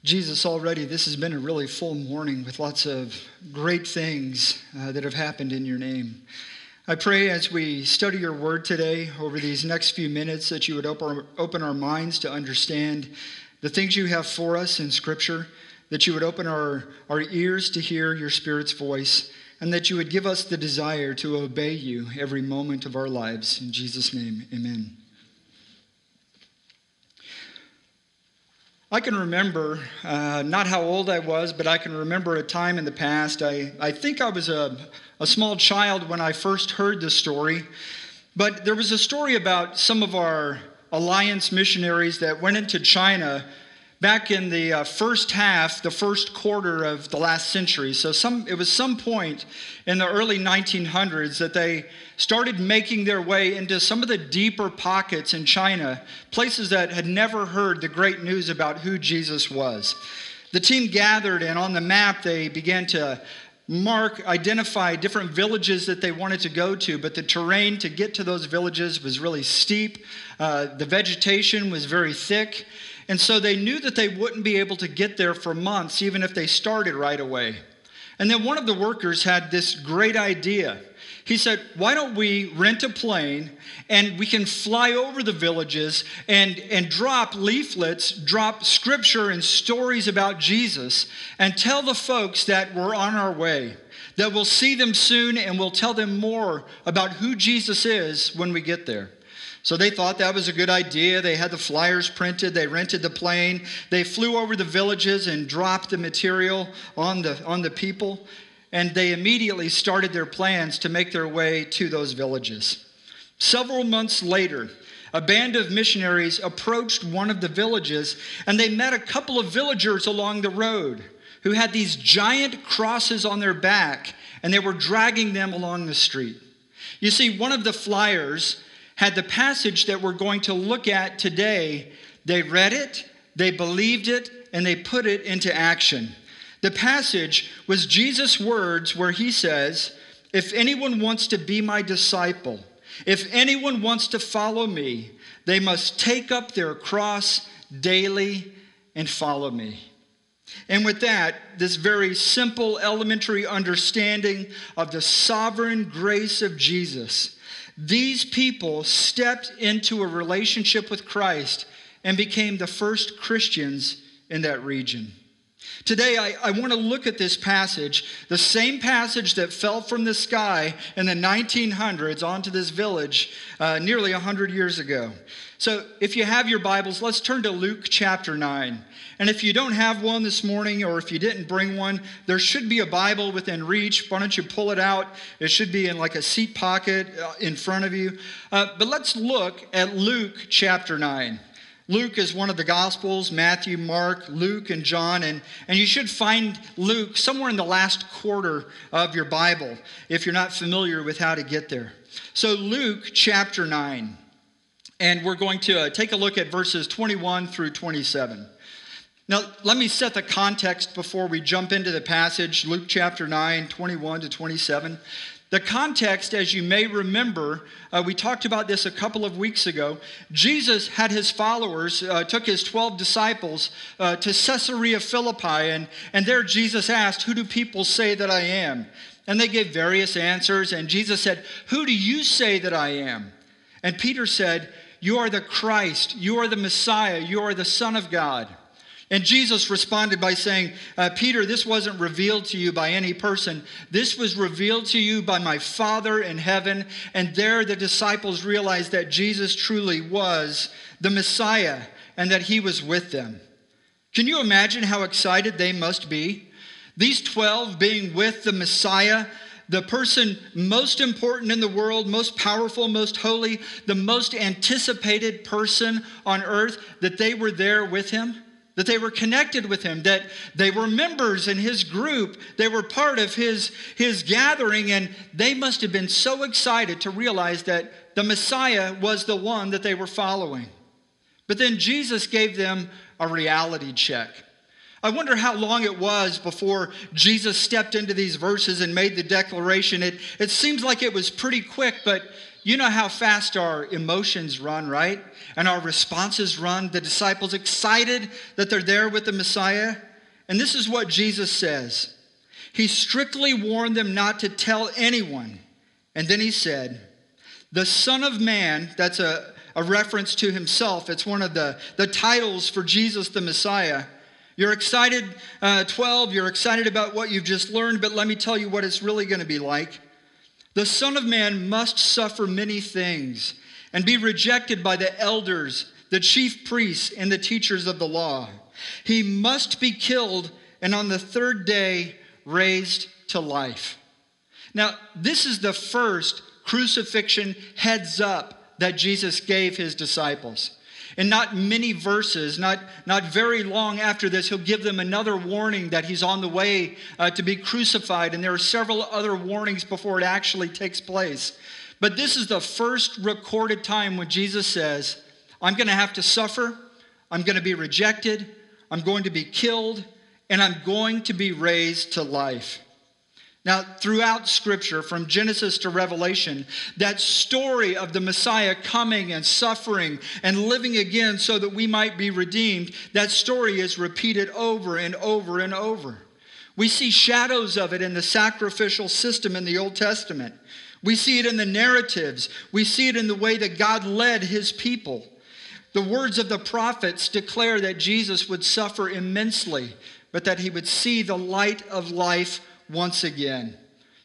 Jesus, already this has been a really full morning with lots of great things that have happened in your name. I pray as we study your word today over these next few minutes that you would open our minds to understand the things you have for us in Scripture, that you would open our ears to hear your Spirit's voice, and that you would give us the desire to obey you every moment of our lives. In Jesus' name, amen. I can remember, not how old I was, but I can remember a time in the past. I think I was a small child when I first heard this story. But there was a story about some of our Alliance missionaries that went into China back in the first quarter of the last century. So it was some point in the early 1900s that they started making their way into some of the deeper pockets in China, places that had never heard the great news about who Jesus was. The team gathered, and on the map they began to identify different villages that they wanted to go to, but the terrain to get to those villages was really steep. The vegetation was very thick. And so they knew that they wouldn't be able to get there for months, even if they started right away. And then one of the workers had this great idea. He said, why don't we rent a plane and we can fly over the villages and drop leaflets, drop scripture and stories about Jesus and tell the folks that we're on our way, that we'll see them soon and we'll tell them more about who Jesus is when we get there. So they thought that was a good idea. They had the flyers printed. They rented the plane. They flew over the villages and dropped the material on the people. And they immediately started their plans to make their way to those villages. Several months later, a band of missionaries approached one of the villages, and they met a couple of villagers along the road who had these giant crosses on their back, and they were dragging them along the street. You see, one of the flyers had the passage that we're going to look at today. They read it, they believed it, and they put it into action. The passage was Jesus' words where he says, if anyone wants to be my disciple, if anyone wants to follow me, they must take up their cross daily and follow me. And with that, this very simple, elementary understanding of the sovereign grace of Jesus, these people stepped into a relationship with Christ and became the first Christians in that region. Today, I want to look at this passage, the same passage that fell from the sky in the 1900s onto this village nearly 100 years ago. So if you have your Bibles, let's turn to Luke chapter 9. And if you don't have one this morning, or if you didn't bring one, there should be a Bible within reach. Why don't you pull it out? It should be in like a seat pocket in front of you. But let's look at Luke chapter 9. Luke is one of the Gospels, Matthew, Mark, Luke, and John. And you should find Luke somewhere in the last quarter of your Bible if you're not familiar with how to get there. So Luke chapter 9. And we're going to take a look at verses 21 through 27. Now, let me set the context before we jump into the passage, Luke chapter 9, 21 to 27. The context, as you may remember, we talked about this a couple of weeks ago. Jesus had his followers, took his 12 disciples to Caesarea Philippi, and there Jesus asked, who do people say that I am? And they gave various answers, and Jesus said, who do you say that I am? And Peter said, you are the Christ, you are the Messiah, you are the Son of God. And Jesus responded by saying, Peter, this wasn't revealed to you by any person. This was revealed to you by my Father in heaven. And there the disciples realized that Jesus truly was the Messiah and that he was with them. Can you imagine how excited they must be? These 12 being with the Messiah, the person most important in the world, most powerful, most holy, the most anticipated person on earth, that they were there with him. That they were connected with him, that they were members in his group, they were part of his gathering, and they must have been so excited to realize that the Messiah was the one that they were following. But then Jesus gave them a reality check. I wonder how long it was before Jesus stepped into these verses and made the declaration. It seems like it was pretty quick, but you know how fast our emotions run, right? And our responses run. The disciples excited that they're there with the Messiah. And this is what Jesus says. He strictly warned them not to tell anyone. And then he said, the Son of Man, that's a reference to himself. It's one of the titles for Jesus the Messiah. You're excited, 12, you're excited about what you've just learned, but let me tell you what it's really going to be like. The Son of Man must suffer many things and be rejected by the elders, the chief priests, and the teachers of the law. He must be killed and on the third day raised to life. Now, this is the first crucifixion heads up that Jesus gave his disciples. And not many verses, not very long after this, he'll give them another warning that he's on the way to be crucified. And there are several other warnings before it actually takes place. But this is the first recorded time when Jesus says, I'm going to have to suffer, I'm going to be rejected, I'm going to be killed, and I'm going to be raised to life. Now, throughout Scripture, from Genesis to Revelation, that story of the Messiah coming and suffering and living again so that we might be redeemed, that story is repeated over and over and over. We see shadows of it in the sacrificial system in the Old Testament. We see it in the narratives. We see it in the way that God led his people. The words of the prophets declare that Jesus would suffer immensely, but that he would see the light of life once again.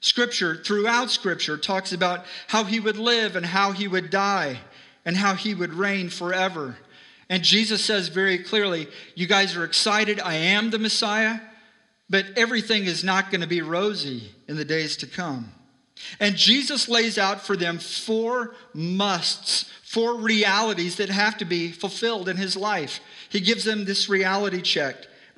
Throughout Scripture, talks about how he would live and how he would die and how he would reign forever. And Jesus says very clearly, you guys are excited, I am the Messiah, but everything is not going to be rosy in the days to come. And Jesus lays out for them 4 musts, 4 realities that have to be fulfilled in his life. He gives them this reality check: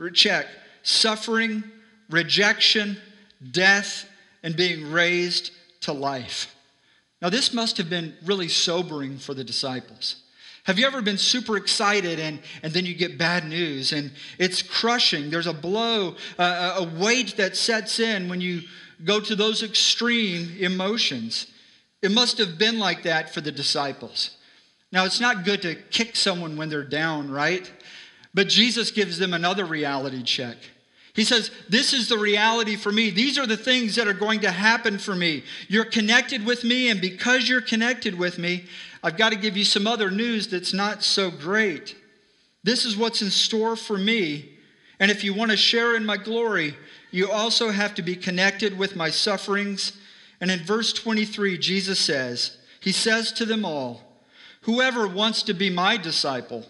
suffering, rejection, death, and being raised to life. Now, this must have been really sobering for the disciples. Have you ever been super excited and then you get bad news and it's crushing? There's a blow, a weight that sets in when you go to those extreme emotions. It must have been like that for the disciples. Now, it's not good to kick someone when they're down, right? But Jesus gives them another reality check. He says, this is the reality for me. These are the things that are going to happen for me. You're connected with me, and because you're connected with me, I've got to give you some other news that's not so great. This is what's in store for me. And if you want to share in my glory, you also have to be connected with my sufferings. And in verse 23, Jesus says, he says to them all, whoever wants to be my disciple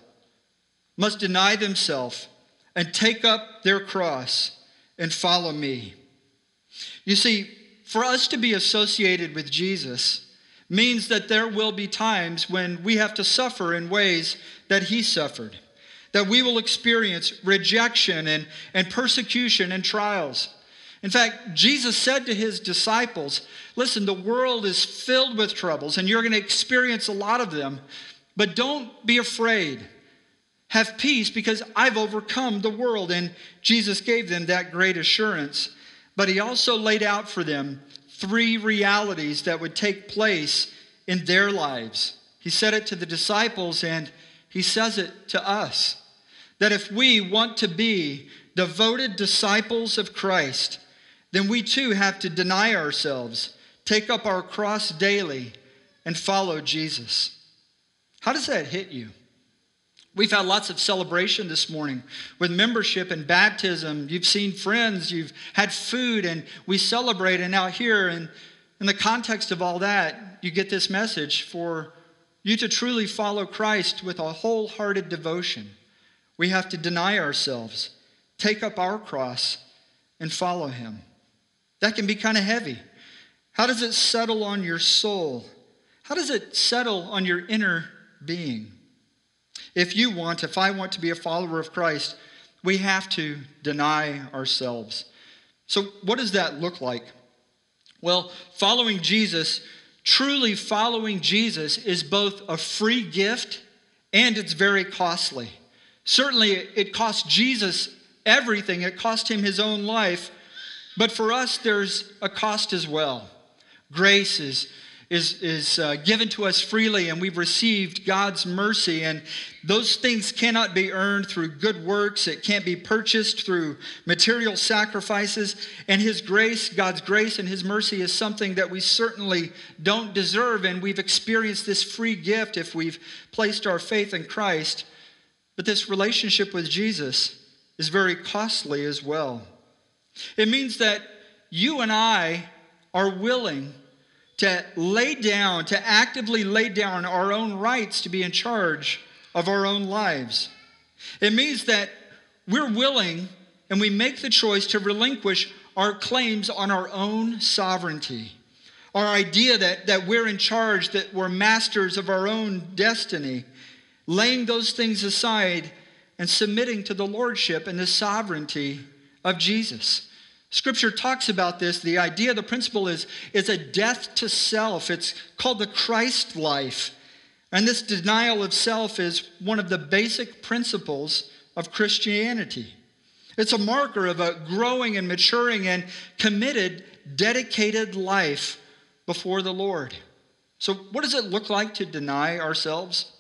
must deny themselves and take up their cross and follow me. You see, for us to be associated with Jesus means that there will be times when we have to suffer in ways that he suffered, that we will experience rejection and persecution and trials. In fact, Jesus said to his disciples, listen, the world is filled with troubles, and you're going to experience a lot of them, but don't be afraid. Have peace because I've overcome the world. And Jesus gave them that great assurance. But he also laid out for them 3 realities that would take place in their lives. He said it to the disciples and he says it to us. That if we want to be devoted disciples of Christ, then we too have to deny ourselves, take up our cross daily, and follow Jesus. How does that hit you? We've had lots of celebration this morning with membership and baptism. You've seen friends, you've had food, and we celebrate. And now here, in the context of all that, you get this message for you to truly follow Christ with a wholehearted devotion. We have to deny ourselves, take up our cross, and follow him. That can be kind of heavy. How does it settle on your soul? How does it settle on your inner being? If I want to be a follower of Christ, we have to deny ourselves. So what does that look like? Well, truly following Jesus is both a free gift and it's very costly. Certainly, it cost Jesus everything. It cost him his own life. But for us, there's a cost as well. Grace is given to us freely, and we've received God's mercy. And those things cannot be earned through good works. It can't be purchased through material sacrifices. And his grace, God's grace and his mercy is something that we certainly don't deserve. And we've experienced this free gift if we've placed our faith in Christ. But this relationship with Jesus is very costly as well. It means that you and I are willing to actively lay down our own rights to be in charge of our own lives. It means that we're willing and we make the choice to relinquish our claims on our own sovereignty. Our idea that we're in charge, that we're masters of our own destiny, laying those things aside and submitting to the lordship and the sovereignty of Jesus. Scripture talks about this. The idea, the principle is a death to self. It's called the Christ life. And this denial of self is one of the basic principles of Christianity. It's a marker of a growing and maturing and committed, dedicated life before the Lord. So what does it look like to deny ourselves?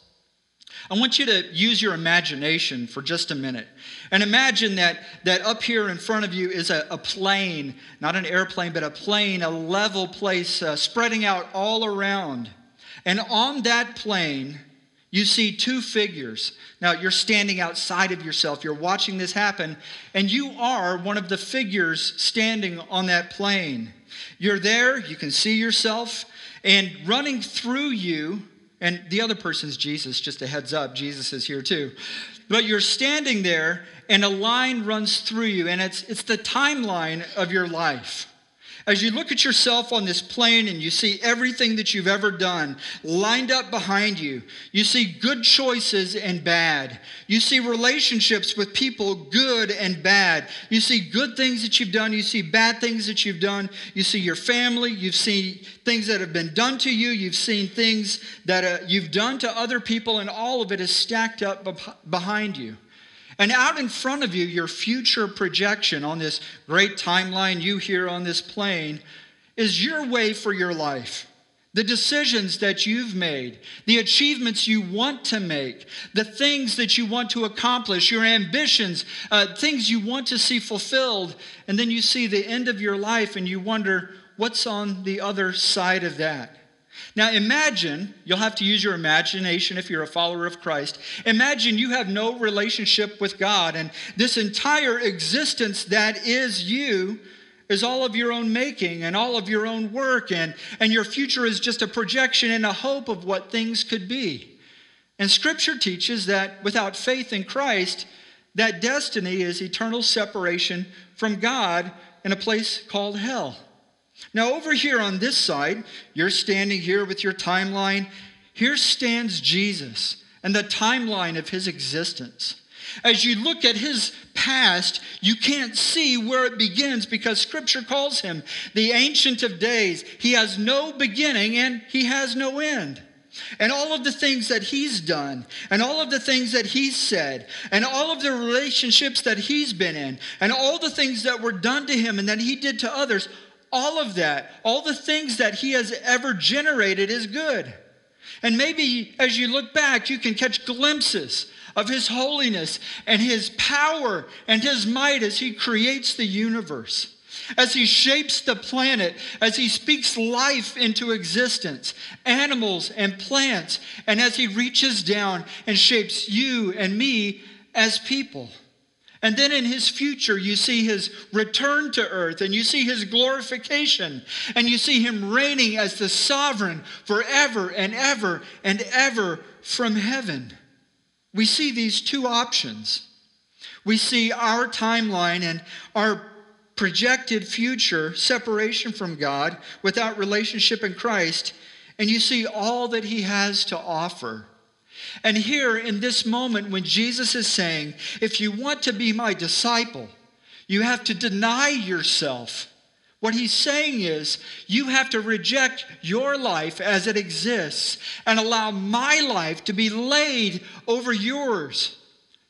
I want you to use your imagination for just a minute. And imagine that up here in front of you is a plane, not an airplane, but a plane, a level place spreading out all around. And on that plane, you see two figures. Now, you're standing outside of yourself. You're watching this happen, and you are one of the figures standing on that plane. You're there, you can see yourself, and running through you, and the other person's Jesus, just a heads up, Jesus is here too. But you're standing there, and a line runs through you, and it's the timeline of your life. As you look at yourself on this plane and you see everything that you've ever done lined up behind you, you see good choices and bad. You see relationships with people, good and bad. You see good things that you've done. You see bad things that you've done. You see your family. You've seen things that have been done to you. You've seen things that you've done to other people, and all of it is stacked up behind you. And out in front of you, your future projection on this great timeline you here on this plane is your way for your life. The decisions that you've made, the achievements you want to make, the things that you want to accomplish, your ambitions, things you want to see fulfilled. And then you see the end of your life and you wonder, what's on the other side of that? Now imagine, you'll have to use your imagination if you're a follower of Christ. Imagine you have no relationship with God, and this entire existence that is you is all of your own making and all of your own work, and your future is just a projection and a hope of what things could be. And Scripture teaches that without faith in Christ, that destiny is eternal separation from God in a place called hell. Now over here on this side, you're standing here with your timeline. Here stands Jesus and the timeline of his existence. As you look at his past, you can't see where it begins because Scripture calls him the Ancient of Days. He has no beginning and he has no end. And all of the things that he's done, and all of the things that he's said, and all of the relationships that he's been in, and all the things that were done to him and that he did to others, all of that, all the things that he has ever generated is good. And maybe as you look back, you can catch glimpses of his holiness and his power and his might as he creates the universe, as he shapes the planet, as he speaks life into existence, animals and plants, and as he reaches down and shapes you and me as people. And then in his future, you see his return to earth, and you see his glorification, and you see him reigning as the sovereign forever and ever and ever from heaven. We see these two options. We see our timeline and our projected future separation from God without relationship in Christ, and you see all that he has to offer. And here in this moment when Jesus is saying, if you want to be my disciple, you have to deny yourself. What he's saying is, you have to reject your life as it exists and allow my life to be laid over yours.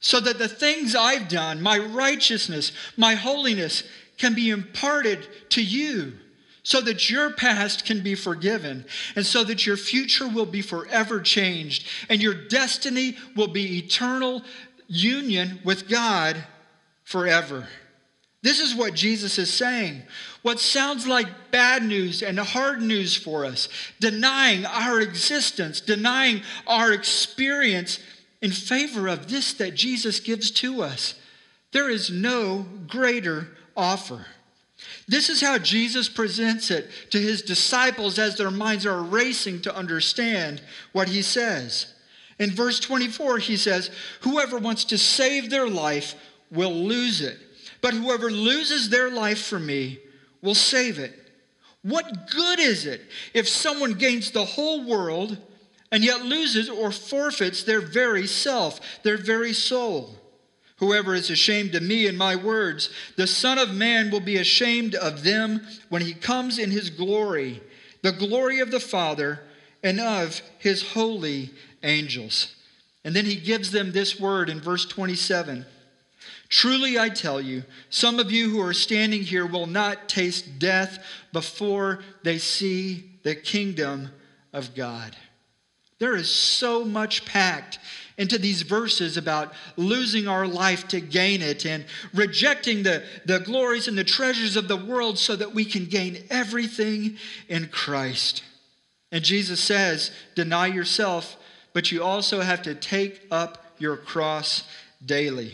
so that the things I've done, my righteousness, my holiness, can be imparted to you, so that your past can be forgiven, and so that your future will be forever changed, and your destiny will be eternal union with God forever. This is what Jesus is saying. What sounds like bad news and hard news for us, denying our existence, denying our experience in favor of this that Jesus gives to us. There is no greater offer. This is how Jesus presents it to his disciples as their minds are racing to understand what he says. In verse 24, he says, "Whoever wants to save their life will lose it. But whoever loses their life for me will save it. What good is it if someone gains the whole world and yet loses or forfeits their very self, their very soul? Whoever is ashamed of me and my words, the Son of Man will be ashamed of them when he comes in his glory, the glory of the Father and of his holy angels." And then he gives them this word in verse 27. "Truly I tell you, some of you who are standing here will not taste death before they see the kingdom of God." There is so much packed into these verses about losing our life to gain it and rejecting the glories and the treasures of the world so that we can gain everything in Christ. And Jesus says, deny yourself, but you also have to take up your cross daily.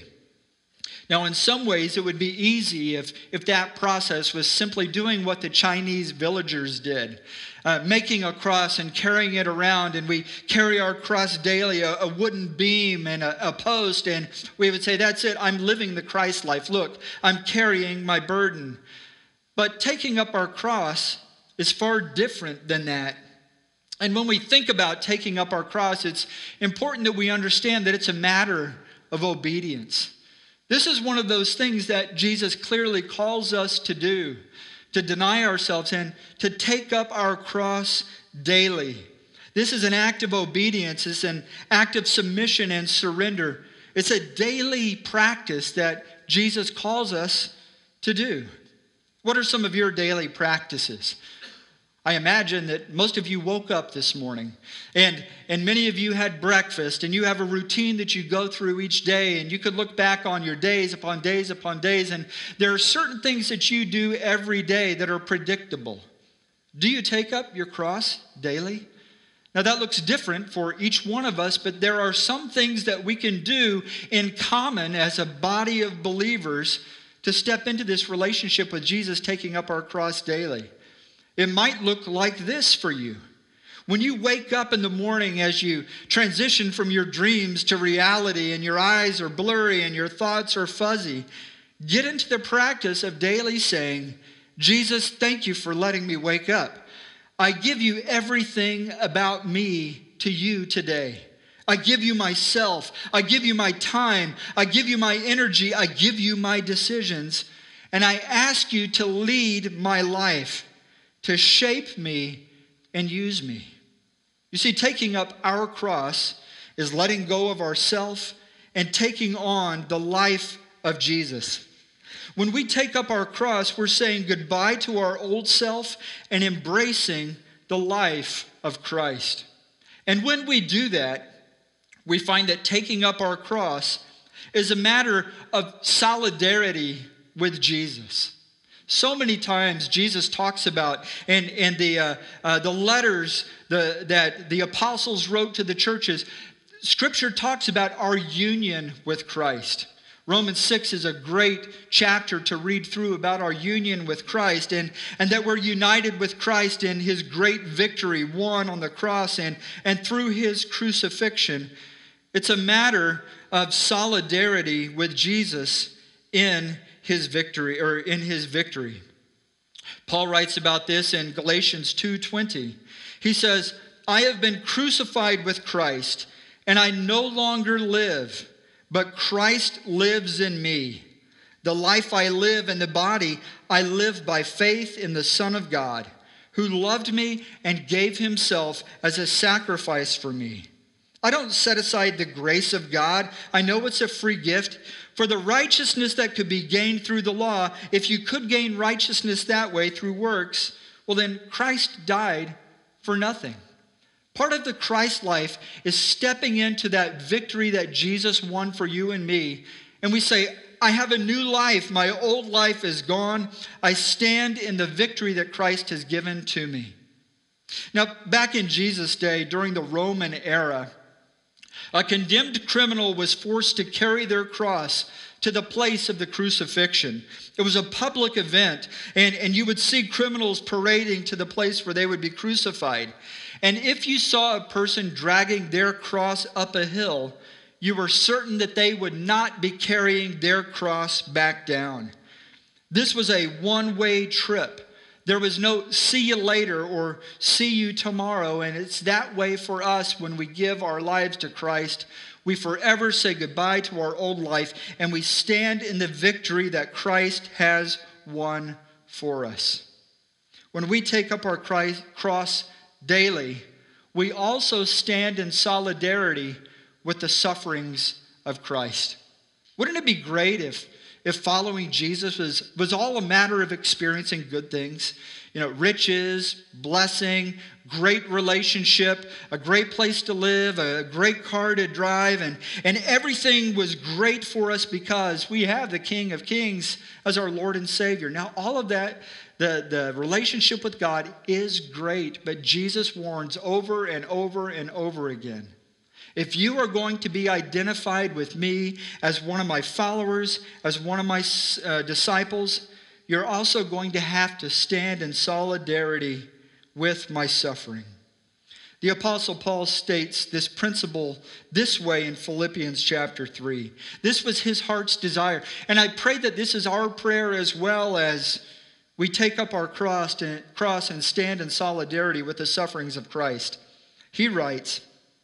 Now, in some ways, it would be easy if that process was simply doing what the Chinese villagers did, making a cross and carrying it around, and we carry our cross daily, a wooden beam and a post, and we would say, that's it, I'm living the Christ life. Look, I'm carrying my burden. But taking up our cross is far different than that. And when we think about taking up our cross, it's important that we understand that it's a matter of obedience. This is one of those things that Jesus clearly calls us to do, to deny ourselves and to take up our cross daily. This is an act of obedience. It's an act of submission and surrender. It's a daily practice that Jesus calls us to do. What are some of your daily practices? I imagine that most of you woke up this morning and many of you had breakfast and you have a routine that you go through each day, and you could look back on your days upon days upon days, and there are certain things that you do every day that are predictable. Do you take up your cross daily? Now that looks different for each one of us, but there are some things that we can do in common as a body of believers to step into this relationship with Jesus, taking up our cross daily. It might look like this for you. When you wake up in the morning, as you transition from your dreams to reality and your eyes are blurry and your thoughts are fuzzy, get into the practice of daily saying, Jesus, thank you for letting me wake up. I give you everything about me to you today. I give you myself. I give you my time. I give you my energy. I give you my decisions. And I ask you to lead my life, to shape me and use me. You see, taking up our cross is letting go of ourself and taking on the life of Jesus. When we take up our cross, we're saying goodbye to our old self and embracing the life of Christ. And when we do that, we find that taking up our cross is a matter of solidarity with Jesus. So many times Jesus talks about, and the letters that the apostles wrote to the churches, Scripture talks about our union with Christ. Romans 6 is a great chapter to read through about our union with Christ, and that we're united with Christ in his great victory won on the cross and through his crucifixion. It's a matter of solidarity with Jesus in his victory. Paul writes about this in Galatians 2:20. He says, I have been crucified with Christ, and I no longer live, but Christ lives in me. The life I live in the body, I live by faith in the Son of God, who loved me and gave himself as a sacrifice for me. I don't set aside the grace of God. I know it's a free gift. For the righteousness that could be gained through the law, if you could gain righteousness that way through works, well then Christ died for nothing. Part of the Christ life is stepping into that victory that Jesus won for you and me. And we say, I have a new life. My old life is gone. I stand in the victory that Christ has given to me. Now, back in Jesus' day, during the Roman era, a condemned criminal was forced to carry their cross to the place of the crucifixion. It was a public event, and you would see criminals parading to the place where they would be crucified. And if you saw a person dragging their cross up a hill, you were certain that they would not be carrying their cross back down. This was a one-way trip. There was no see you later or see you tomorrow. And it's that way for us when we give our lives to Christ. We forever say goodbye to our old life and we stand in the victory that Christ has won for us. When we take up our cross daily, we also stand in solidarity with the sufferings of Christ. Wouldn't it be great if following Jesus was all a matter of experiencing good things? You know, riches, blessing, great relationship, a great place to live, a great car to drive, and everything was great for us because we have the King of Kings as our Lord and Savior. Now, all of that, the relationship with God is great, but Jesus warns over and over and over again. If you are going to be identified with me as one of my followers, as one of my disciples, you're also going to have to stand in solidarity with my suffering. The Apostle Paul states this principle this way in Philippians chapter 3. This was his heart's desire. And I pray that this is our prayer as well as we take up our cross and stand in solidarity with the sufferings of Christ. He writes,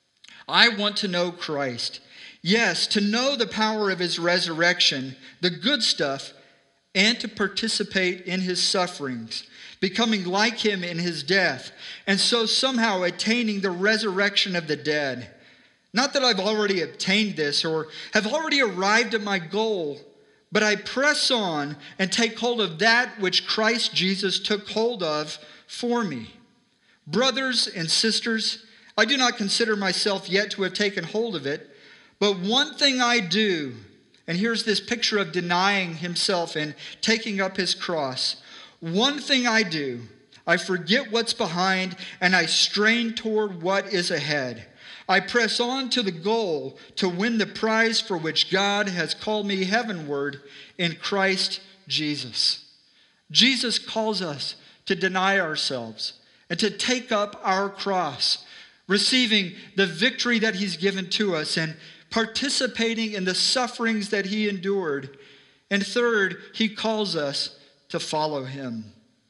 I want to know Christ. Yes, to know the power of his resurrection, the good stuff, and to participate in his sufferings, becoming like him in his death, and so somehow attaining the resurrection of the dead. Not that I've already obtained this or have already arrived at my goal, but I press on and take hold of that which Christ Jesus took hold of for me. Brothers and sisters, I do not consider myself yet to have taken hold of it, but one thing I do, and here's this picture of denying himself and taking up his cross. One thing I do, I forget what's behind and I strain toward what is ahead. I press on to the goal to win the prize for which God has called me heavenward in Christ Jesus. Jesus calls us to deny ourselves and to take up our cross, receiving the victory that he's given to us and participating in the sufferings that he endured. And third, he calls us to follow him.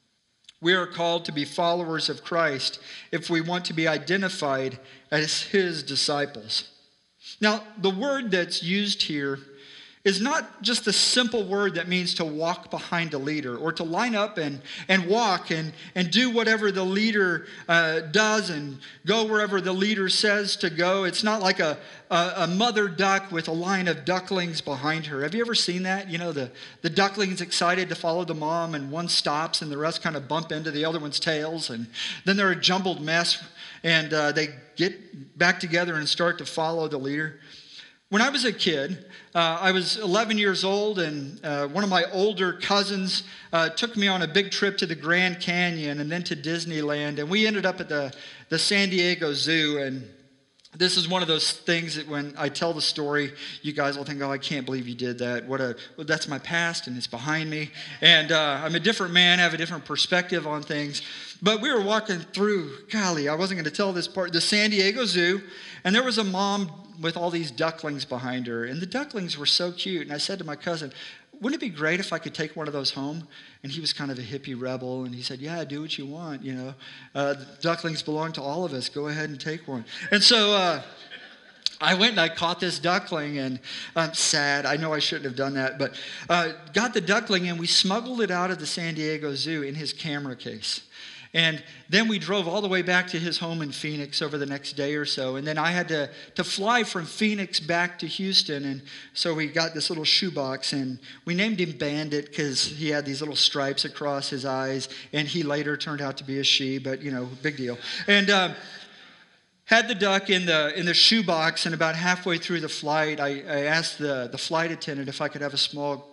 We are called to be followers of Christ if we want to be identified as his disciples. Now, the word that's used here is not just a simple word that means to walk behind a leader or to line up and walk and do whatever the leader does and go wherever the leader says to go. It's not like a mother duck with a line of ducklings behind her. Have you ever seen that? You know, the duckling's excited to follow the mom and one stops and the rest kind of bump into the other one's tails and then they're a jumbled mess and they get back together and start to follow the leader. When I was a kid, I was 11 years old, and one of my older cousins took me on a big trip to the Grand Canyon and then to Disneyland, and we ended up at the San Diego Zoo. And this is one of those things that when I tell the story, you guys will think, oh, I can't believe you did that. Well, that's my past, and it's behind me. And I'm a different man, have a different perspective on things. But we were walking through, golly, I wasn't going to tell this part, the San Diego Zoo, and there was a mom with all these ducklings behind her. And the ducklings were so cute. And I said to my cousin, wouldn't it be great if I could take one of those home? And he was kind of a hippie rebel. And he said, yeah, do what you want. You know, the ducklings belong to all of us. Go ahead and take one. And so I went and I caught this duckling. And I'm sad. I know I shouldn't have done that. But got the duckling and we smuggled it out of the San Diego Zoo in his camera case. And then we drove all the way back to his home in Phoenix over the next day or so. And then I had to fly from Phoenix back to Houston. And so we got this little shoebox, and we named him Bandit because he had these little stripes across his eyes. And he later turned out to be a she, but, big deal. And had the duck in the shoebox, and about halfway through the flight, I asked the flight attendant if I could have a small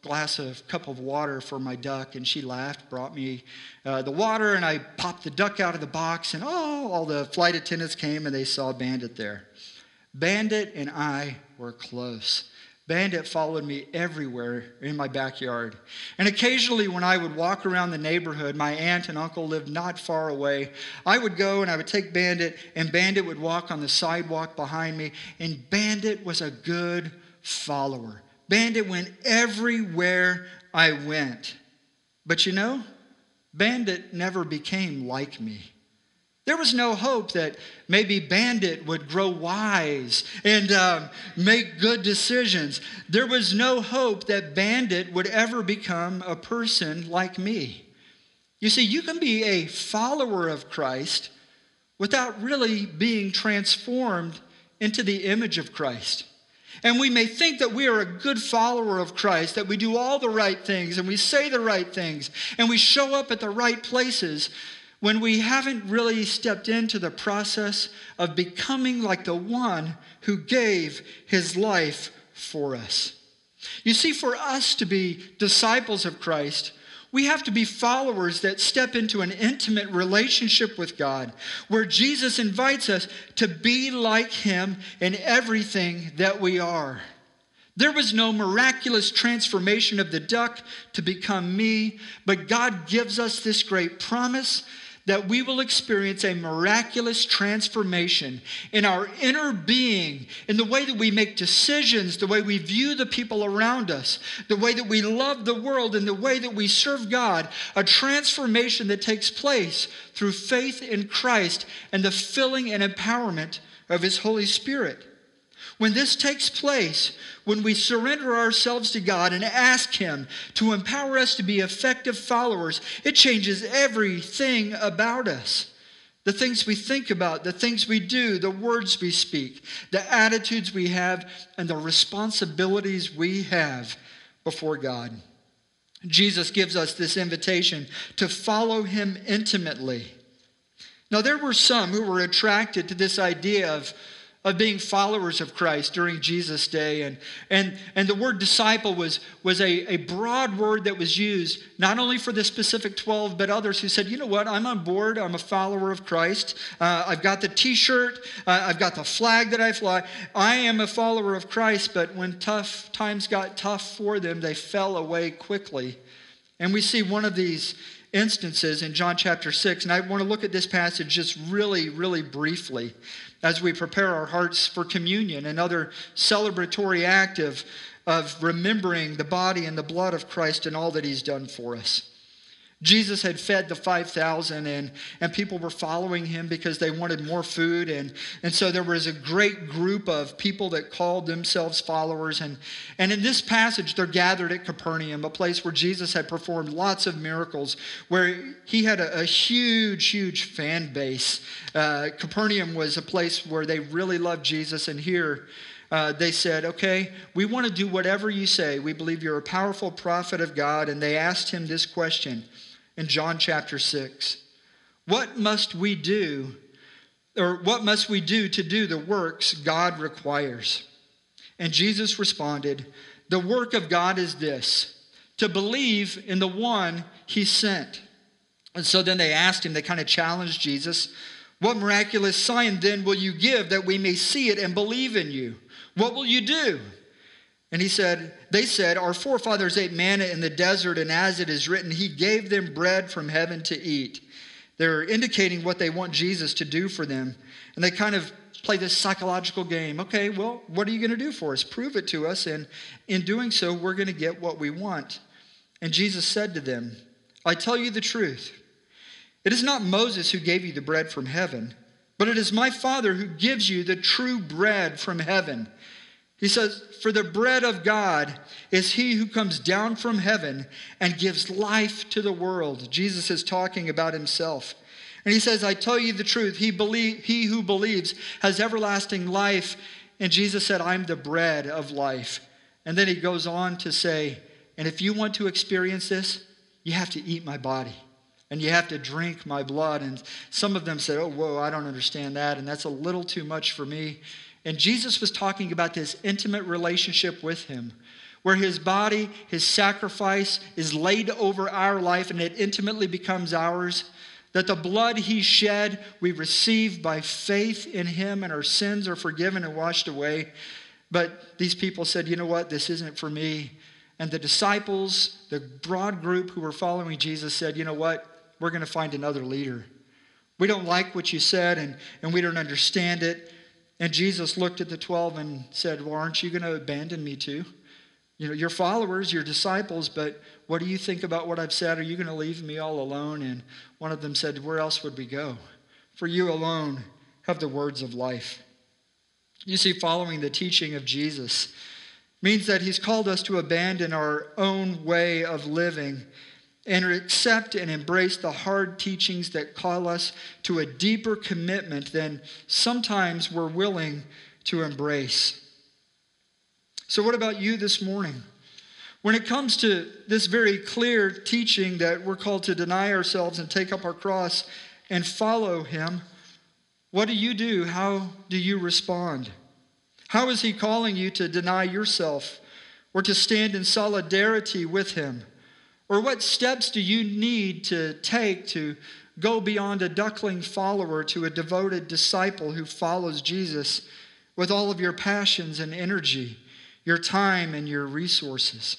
cup of water for my duck, and she laughed, brought me the water, and I popped the duck out of the box, and all the flight attendants came, and they saw Bandit there. Bandit and I were close. Bandit followed me everywhere in my backyard. And occasionally when I would walk around the neighborhood, my aunt and uncle lived not far away. I would go and I would take Bandit, and Bandit would walk on the sidewalk behind me, and Bandit was a good follower. Bandit went everywhere I went. But Bandit never became like me. There was no hope that maybe Bandit would grow wise and make good decisions. There was no hope that Bandit would ever become a person like me. You see, you can be a follower of Christ without really being transformed into the image of Christ. And we may think that we are a good follower of Christ, that we do all the right things and we say the right things and we show up at the right places, when we haven't really stepped into the process of becoming like the one who gave his life for us. You see, for us to be disciples of Christ, we have to be followers that step into an intimate relationship with God, where Jesus invites us to be like him in everything that we are. There was no miraculous transformation of the duck to become me, but God gives us this great promise that we will experience a miraculous transformation in our inner being, in the way that we make decisions, the way we view the people around us, the way that we love the world, and the way that we serve God, a transformation that takes place through faith in Christ and the filling and empowerment of his Holy Spirit. When this takes place, when we surrender ourselves to God and ask him to empower us to be effective followers, it changes everything about us. The things we think about, the things we do, the words we speak, the attitudes we have, and the responsibilities we have before God. Jesus gives us this invitation to follow him intimately. Now, there were some who were attracted to this idea of being followers of Christ during Jesus' day. And the word disciple was a broad word that was used not only for the specific 12, but others who said, you know what, I'm on board, I'm a follower of Christ. I've got the t-shirt, I've got the flag that I fly. I am a follower of Christ, but when tough times got tough for them, they fell away quickly. And we see one of these instances in John chapter 6, and I want to look at this passage just really, really briefly as we prepare our hearts for communion, another celebratory act of remembering the body and the blood of Christ and all that he's done for us. Jesus had fed the 5,000 and people were following him because they wanted more food. And so there was a great group of people that called themselves followers. And in this passage, they're gathered at Capernaum, a place where Jesus had performed lots of miracles, where he had a huge, huge fan base. Capernaum was a place where they really loved Jesus. And here they said, okay, we want to do whatever you say. We believe you're a powerful prophet of God. And they asked him this question in John chapter 6. What must we do to do the works God requires? And Jesus responded, the work of God is this, to believe in the one he sent. And so then they asked him, they kind of challenged Jesus, what miraculous sign then will you give that we may see it and believe in you? What will you do? And they said, our forefathers ate manna in the desert, and as it is written, he gave them bread from heaven to eat. They're indicating what they want Jesus to do for them. And they kind of play this psychological game. Okay, well, what are you going to do for us? Prove it to us, and in doing so, we're going to get what we want. And Jesus said to them, I tell you the truth. It is not Moses who gave you the bread from heaven, but it is my Father who gives you the true bread from heaven. He says, for the bread of God is he who comes down from heaven and gives life to the world. Jesus is talking about himself. And he says, I tell you the truth, he who believes has everlasting life. And Jesus said, I'm the bread of life. And then he goes on to say, and if you want to experience this, you have to eat my body. And you have to drink my blood. And some of them said, oh, whoa, I don't understand that. And that's a little too much for me. And Jesus was talking about this intimate relationship with him, where his body, his sacrifice is laid over our life and it intimately becomes ours. That the blood he shed, we receive by faith in him, and our sins are forgiven and washed away. But these people said, you know what, this isn't for me. And the disciples, the broad group who were following Jesus said, you know what, we're going to find another leader. We don't like what you said and we don't understand it. And Jesus looked at the 12 and said, well, aren't you going to abandon me too? You know, your followers, your disciples, but what do you think about what I've said? Are you going to leave me all alone? And one of them said, where else would we go? For you alone have the words of life. You see, following the teaching of Jesus means that he's called us to abandon our own way of living and accept and embrace the hard teachings that call us to a deeper commitment than sometimes we're willing to embrace. So what about you this morning? When it comes to this very clear teaching that we're called to deny ourselves and take up our cross and follow him, what do you do? How do you respond? How is he calling you to deny yourself or to stand in solidarity with him? Or what steps do you need to take to go beyond a duckling follower to a devoted disciple who follows Jesus with all of your passions and energy, your time and your resources?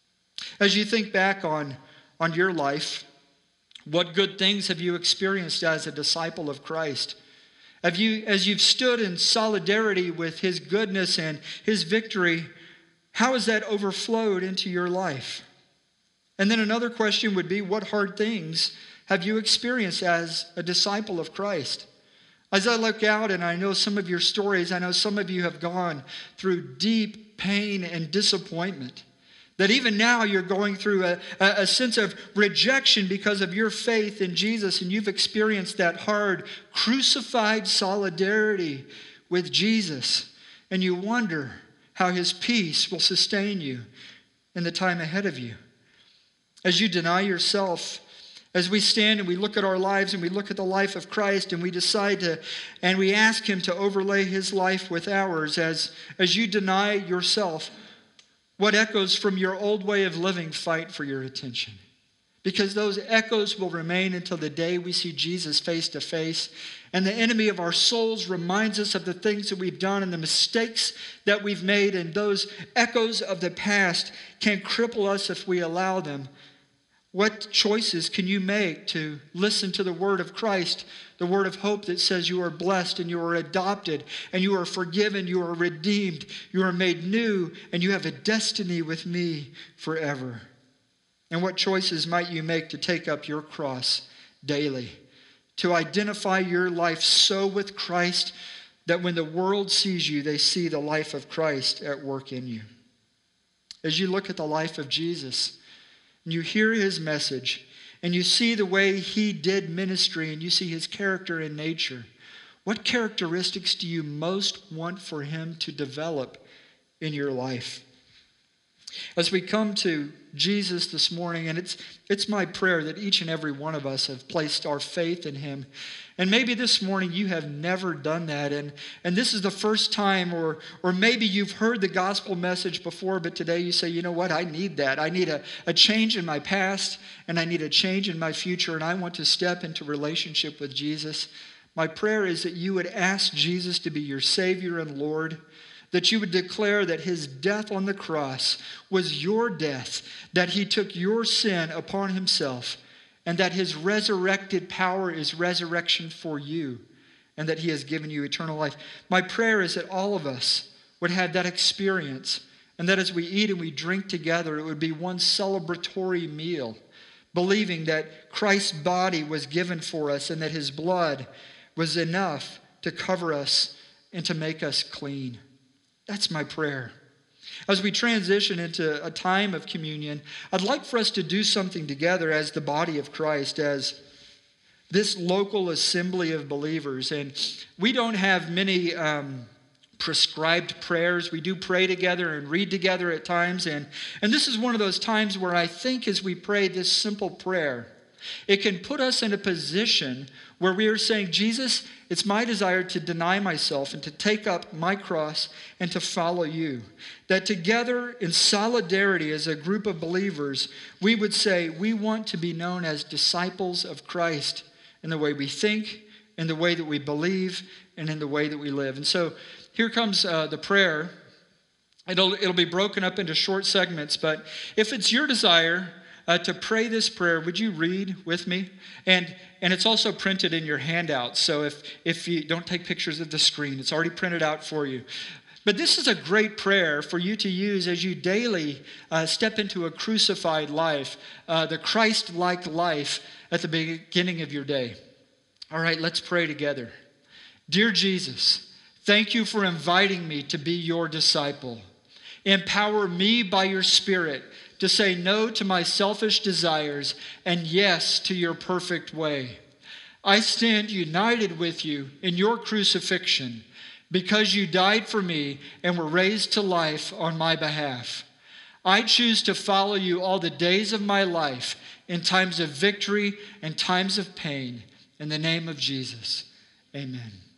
As you think back on your life, what good things have you experienced as a disciple of Christ? As you've stood in solidarity with his goodness and his victory, how has that overflowed into your life? And then another question would be, what hard things have you experienced as a disciple of Christ? As I look out and I know some of your stories, I know some of you have gone through deep pain and disappointment. That even now you're going through a sense of rejection because of your faith in Jesus, and you've experienced that hard, crucified solidarity with Jesus. And you wonder how his peace will sustain you in the time ahead of you. As you deny yourself, as we stand and we look at our lives and we look at the life of Christ and we decide to, and we ask him to overlay his life with ours, as you deny yourself, what echoes from your old way of living fight for your attention? Because those echoes will remain until the day we see Jesus face to face. And the enemy of our souls reminds us of the things that we've done and the mistakes that we've made. And those echoes of the past can cripple us if we allow them. What choices can you make to listen to the word of Christ, the word of hope that says you are blessed and you are adopted and you are forgiven, you are redeemed, you are made new, and you have a destiny with me forever? And what choices might you make to take up your cross daily, to identify your life so with Christ that when the world sees you, they see the life of Christ at work in you? As you look at the life of Jesus, and you hear his message, and you see the way he did ministry, and you see his character and nature, what characteristics do you most want for him to develop in your life? As we come to Jesus this morning, and it's my prayer that each and every one of us have placed our faith in him. And maybe this morning you have never done that, and this is the first time, or maybe you've heard the gospel message before, but today you say, you know what, I need that. I need a change in my past, and I need a change in my future, and I want to step into relationship with Jesus. My prayer is that you would ask Jesus to be your Savior and Lord, that you would declare that his death on the cross was your death, that he took your sin upon himself, and that his resurrected power is resurrection for you, and that he has given you eternal life. My prayer is that all of us would have that experience, and that as we eat and we drink together, it would be one celebratory meal, believing that Christ's body was given for us and that his blood was enough to cover us and to make us clean. That's my prayer. As we transition into a time of communion, I'd like for us to do something together as the body of Christ, as this local assembly of believers. And we don't have many prescribed prayers. We do pray together and read together at times. And this is one of those times where I think as we pray this simple prayer, it can put us in a position where we are saying, Jesus, it's my desire to deny myself and to take up my cross and to follow you. That together in solidarity as a group of believers, we would say we want to be known as disciples of Christ in the way we think, in the way that we believe, and in the way that we live. And so here comes the prayer. It'll be broken up into short segments, but if it's your desire to pray this prayer, would you read with me? And it's also printed in your handout. So if you don't take pictures of the screen, it's already printed out for you. But this is a great prayer for you to use as you daily step into a crucified life, the Christ-like life at the beginning of your day. All right, let's pray together. Dear Jesus, thank you for inviting me to be your disciple. Empower me by your Spirit to say no to my selfish desires and yes to your perfect way. I stand united with you in your crucifixion because you died for me and were raised to life on my behalf. I choose to follow you all the days of my life in times of victory and times of pain. In the name of Jesus, amen.